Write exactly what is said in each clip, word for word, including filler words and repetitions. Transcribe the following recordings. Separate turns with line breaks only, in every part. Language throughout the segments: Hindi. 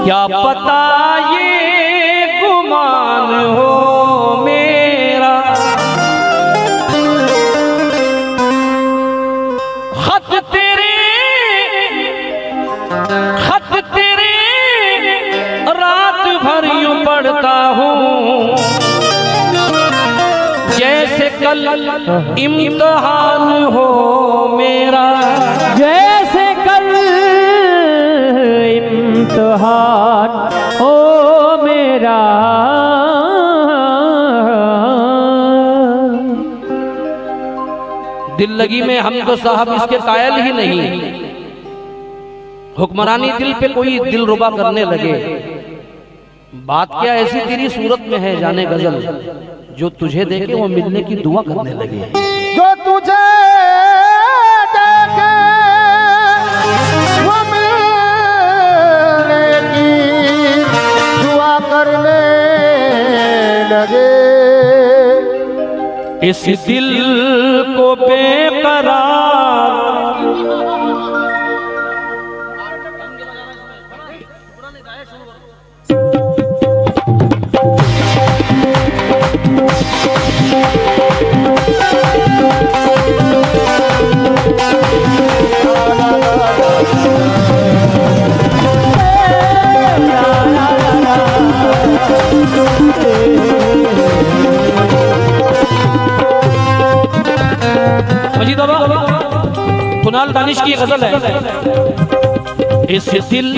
क्या पता ये गुमान हो मेरा, खत तेरे खत तेरे रात भर यूं पढ़ता हूँ जैसे कल इम्तिहान हो मेरा,
जैसे कल इम्तिहान हो मेरा।
दिल लगी में हम तो साहब इसके कायल ही नहीं, हुक्मरानी दिल पे कोई दिल रुबा करने लगे। बात क्या ऐसी तेरी सूरत में है जाने गजल, जो तुझे देखे वो मिलने की दुआ करने लगे।
जो तुझे देखे वो मिलने की दुआ करने लगे।
इस दिल को बेकरार मजीद बाबा कुनाल दानिश की गजल है। इस दिल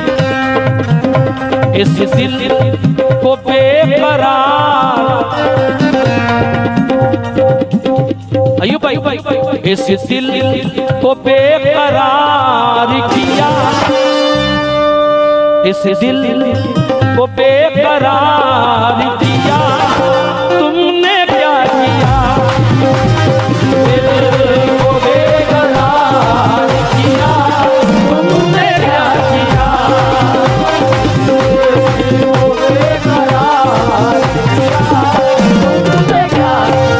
इस दिल को बेकरार, अयूब भाई, इस दिल को बेकरार किया, इस दिल को बेकरार किया, तुमने क्या किया। दिल को बेकरार किया, तुमने क्या किया। दिल को बेकरार किया, तुमने क्या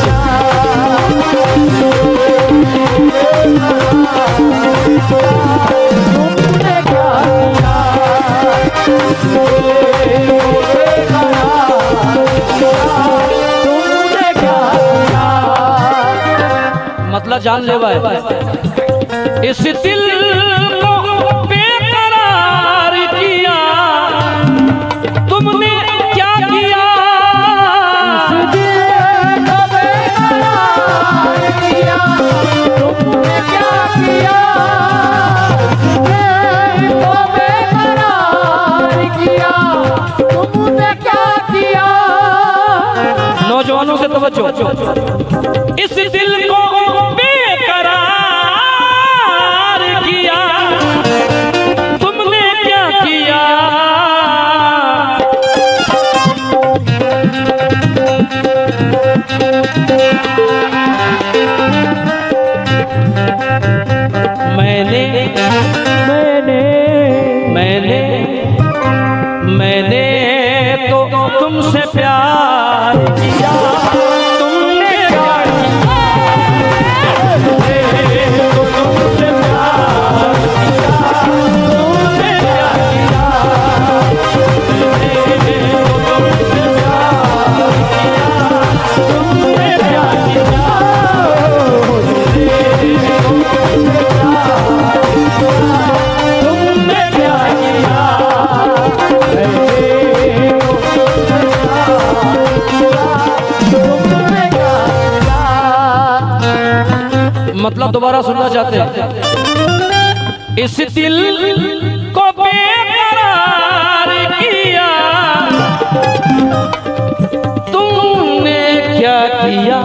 मतलब जान लेवा है। इस दिल को बेकरार किया, तुमने क्या किया।
इस दिल को बेकरार किया, तुमने क्या किया। इस दिल को बेकरार किया, तुमने क्या किया।
नौजवानों से तवज्जो, इस दिल को मैंने मैंने मैंने मैंने तो तुमसे प्यार किया, तुमने क्या किया। मैंने तो तुमसे प्यार किया, तुमने क्या किया। मैंने तो तुमसे प्यार किया, तुमने क्या किया। मतलब दोबारा सुनना चाहते हैं। इस दिल को बेकरार किया, तुमने क्या किया।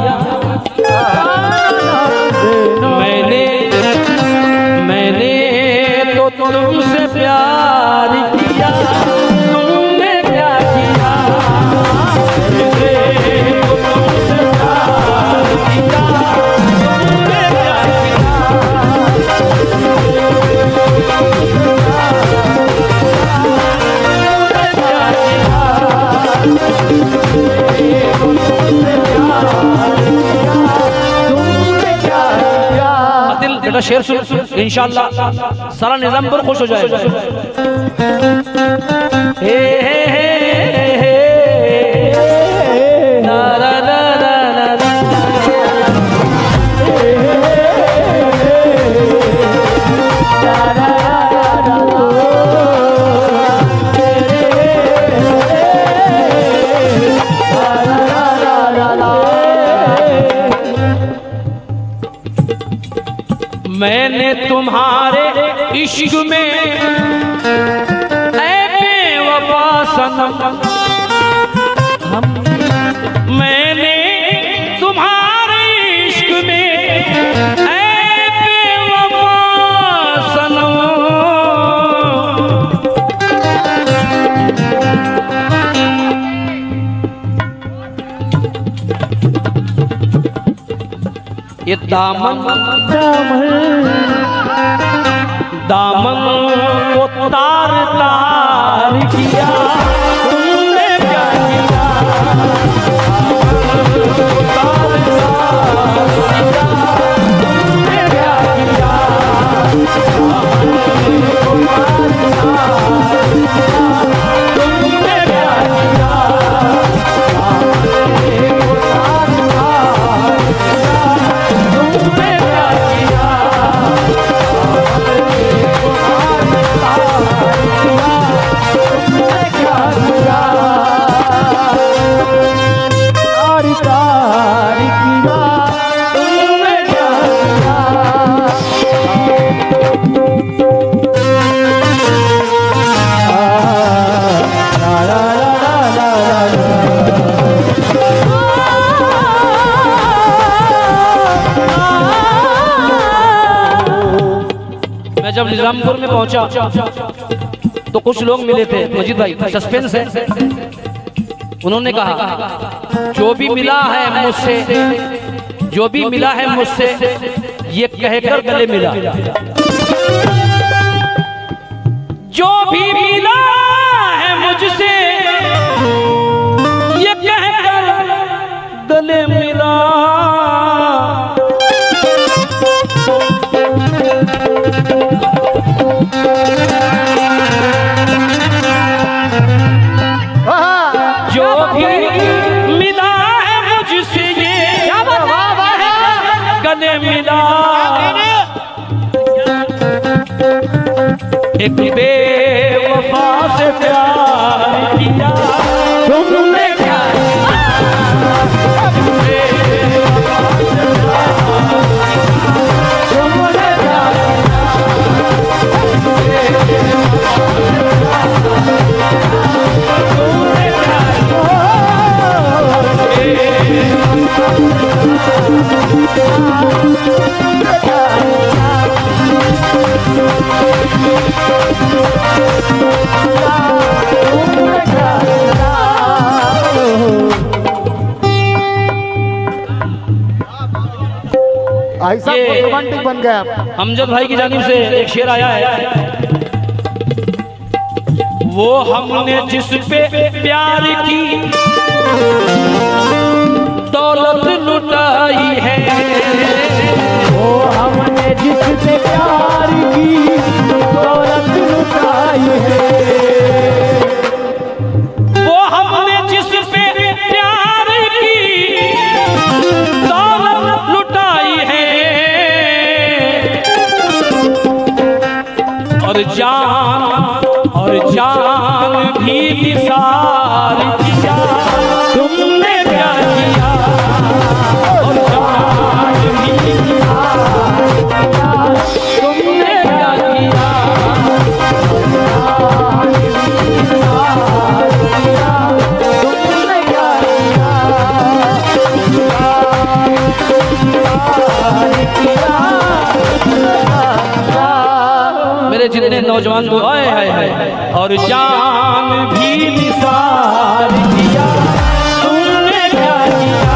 मैंने मैंने तो तुमसे प्यार किया, तुमने क्या किया। मैंने तो तुमसे प्यार किया, तुमने क्या किया। बेटा शेर सुन, इंशाअल्लाह सारा निजाम पर खुश हो जाएगा। मैंने तुम्हारे इश्क में ऐ बेवफा सनम, मैंने तुम्हारे इश्क में ऐ बेवफा सनम, ये दामन दामन को तार तार किया तुमने क्या किया, तार तार किया तुमने क्या किया, तुमने क्या किया, जब निजामपुर में पहुंचा तो कुछ लोग मिले थे। मजीद भाई सस्पेंस है। उन्होंने कहा जो भी मिला है मुझसे, जो भी मिला है मुझसे ये कहकर गले मिला, जो भी मिला है मुझसे ये कहकर गले मिला, जो भी मिला है मुझसे ये गले मिला, एक बेवफा से प्यार किया तुमने क्या
ऐसा रोमांटिक बन गया।
अमजद भाई की जानिब से एक शेर आया है, वो हमने जिस पे प्यार की दौलत लुटाई है,
वो हमने जिस पे प्यार की दौलत लुटाई है,
वो हमने जिस पे प्यार की दौलत लुटाई है, और जान और जान भी निसार किया तुमने क्या किया, और जान भी निसार किया तुमने क्या किया, जान भी निसार किया तुमने क्या किया। मेरे जितने नौजवान लोग आए हैं, और जान भी निसार किया तुमने क्या किया,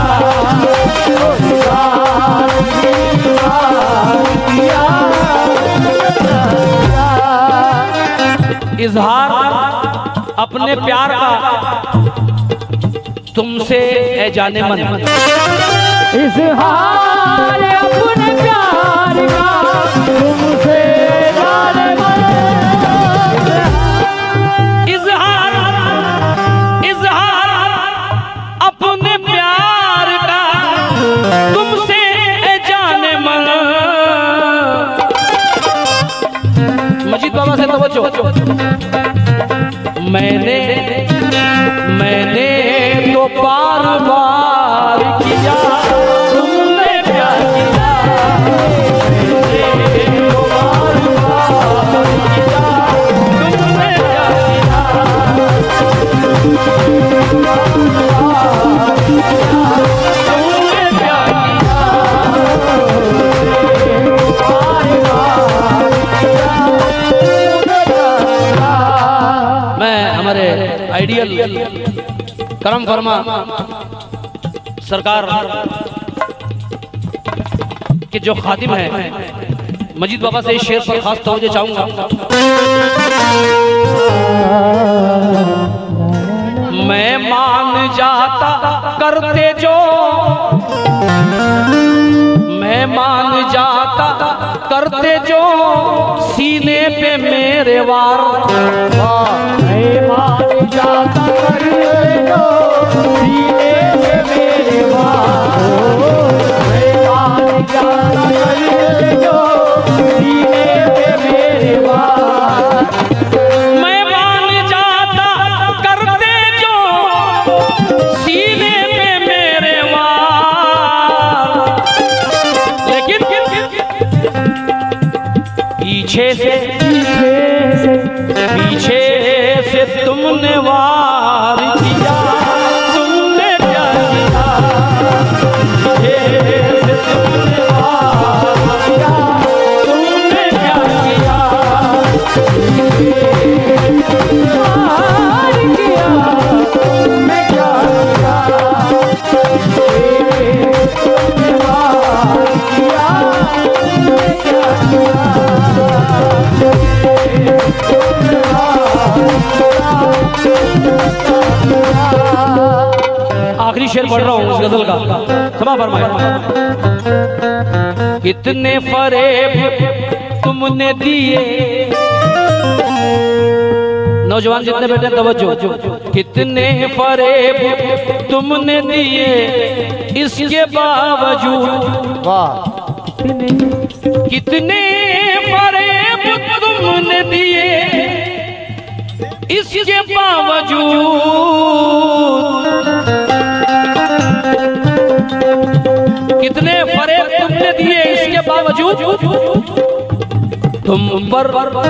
जान भी निसार किया। इजहार अपने प्यार का तुमसे ए जाने मन,
इजहार अपने प्यार का तुमसे जाने मन,
इजहार इजहार अपने प्यार का तुमसे ए जाने मन। मजीद बाबा से तवज्जो। मैंने मैंने तो बार बार किया तुमने क्या किया, हमारे आइडियल करम फरमा सरकार के जो खादिम है, मजीद बाबा से इस शेर पर खास तवज्जो चाहूंगा। मैं मान जाता करते जो, मैं मान जाता करते जो सीने पे मेरे वार।
मैं मान जाता करते जो सीने पे मेरे वार। मैं मान जाता करते जो सीने पे मेरे वार।
मैं मान जाता करते जो सीने पे मेरे वार, लेकिन पीछे से पीछे से तुमने वार किया, तुमने क्या किया, पीछे से तुमने वार किया, तुमने क्या किया,
वार किया, तुमने क्या किया, तुमने वार किया, तुमने क्या किया।
आखिरी शेर पढ़ रहा हूँ इस गजल का, क्षमा फरमाए। कितने फरेब तुमने दिए, नौजवान जितने बैठे तवज्जो, कितने फरेब तुमने दिए, इसके बावजूद
वाह
कितने फरेब तुमने दिए, इसके बावजूद कितने फरेब तुमने दिए, इसके बावजूद तुम पर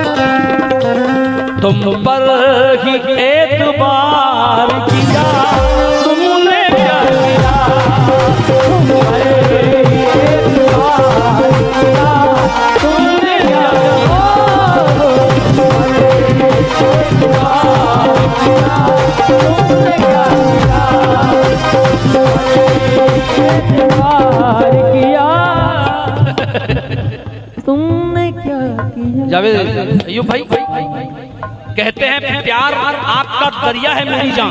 तुम पर ही एतबार किया, तुमने क्या किया, तुम पर ही एतबार किया, तुमने क्या
किया, तुमने क्या किया।
जावेद अयूब भाई कहते हैं प्यार आग का दरिया है मेरी जान,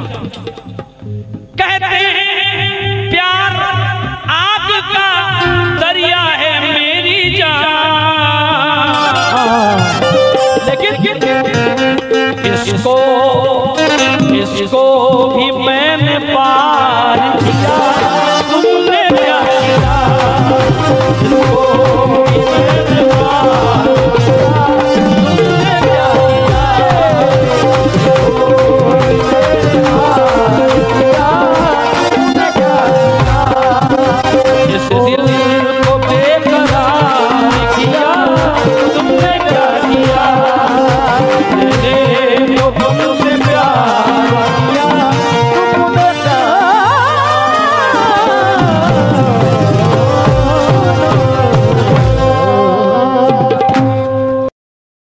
कहते हैं प्यार आग का दरिया है मेरी जान, लेकिन इसको इसको भी मैं